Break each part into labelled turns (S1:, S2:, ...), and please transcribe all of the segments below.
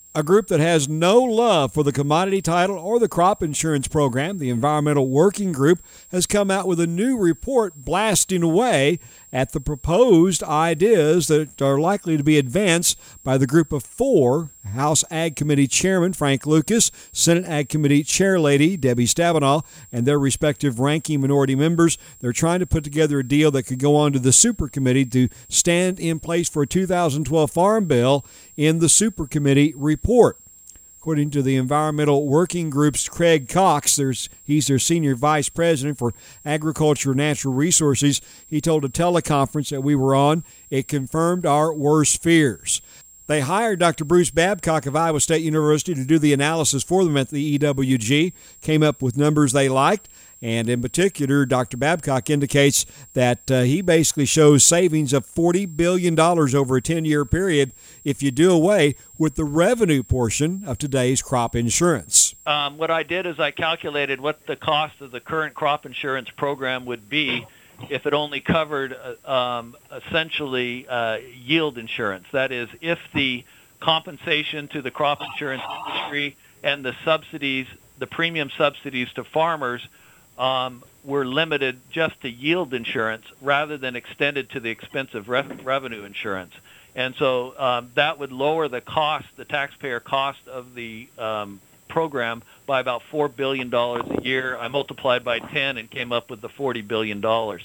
S1: A group that has no love for the commodity title or the crop insurance program, the Environmental Working Group, has come out with a new report blasting away at the proposed ideas that are likely to be advanced by the group of four: House Ag Committee Chairman Frank Lucas, Senate Ag Committee Chairlady Debbie Stabenow, and their respective ranking minority members. They're trying to put together a deal that could go on to the Super Committee to stand in place for a 2012 Farm Bill in the Super Committee report. According to the Environmental Working Group's Craig Cox, he's their Senior Vice President for Agriculture and Natural Resources, he told a teleconference that we were on, it confirmed our worst fears. They hired Dr. Bruce Babcock of Iowa State University to do the analysis for them at the EWG, came up with numbers they liked, and in particular, Dr. Babcock indicates that he basically shows savings of $40 billion over a 10-year period if you do away with the revenue portion of today's crop insurance.
S2: What I did is I calculated what the cost of the current crop insurance program would be if it only covered essentially yield insurance. That is, if the compensation to the crop insurance industry and the subsidies, the premium subsidies to farmers, were limited just to yield insurance rather than extended to the expensive revenue insurance. And so that would lower the cost, the taxpayer cost of the program by about $4 billion a year. I multiplied by 10 and came up with the $40 billion.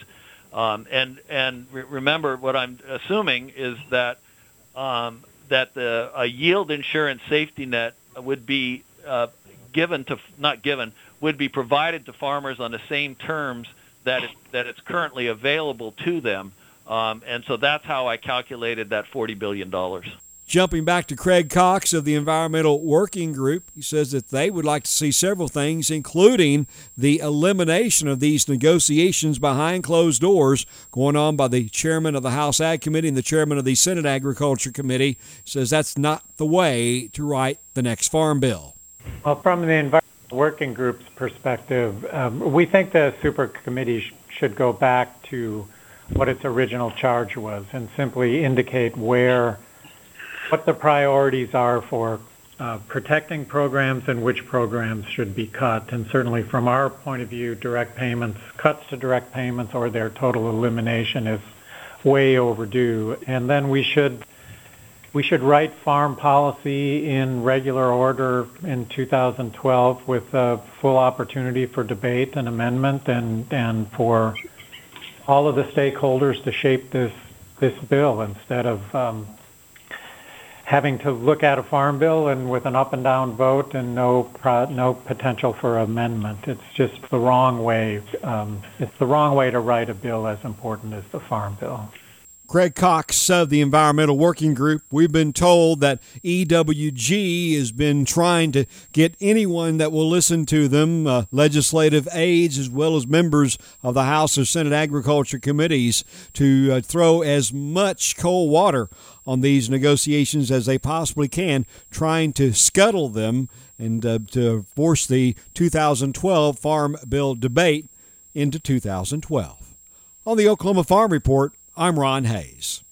S2: Remember, what I'm assuming is that a yield insurance safety net would be would be provided to farmers on the same terms that it's currently available to them. And so that's how I calculated that $40 billion.
S1: Jumping back to Craig Cox of the Environmental Working Group, he says that they would like to see several things, including the elimination of these negotiations behind closed doors going on by the chairman of the House Ag Committee and the chairman of the Senate Agriculture Committee. He says that's not the way to write the next Farm Bill.
S3: Well, from the Environmental Working Group's perspective, we think the Super Committee should go back to what its original charge was and simply indicate what the priorities are for protecting programs and which programs should be cut. And certainly from our point of view, direct payments, cuts to direct payments or their total elimination is way overdue. And then we should write farm policy in regular order in 2012 with a full opportunity for debate and amendment and for all of the stakeholders to shape this bill instead of having to look at a farm bill and with an up and down vote and no potential for amendment. It's just the wrong way. It's the wrong way to write a bill as important as the farm bill.
S1: Craig Cox of the Environmental Working Group. We've been told that EWG has been trying to get anyone that will listen to them, legislative aides as well as members of the House or Senate Agriculture Committees, to throw as much cold water on these negotiations as they possibly can, trying to scuttle them and to force the 2012 Farm Bill debate into 2012. On the Oklahoma Farm Report, I'm Ron Hayes.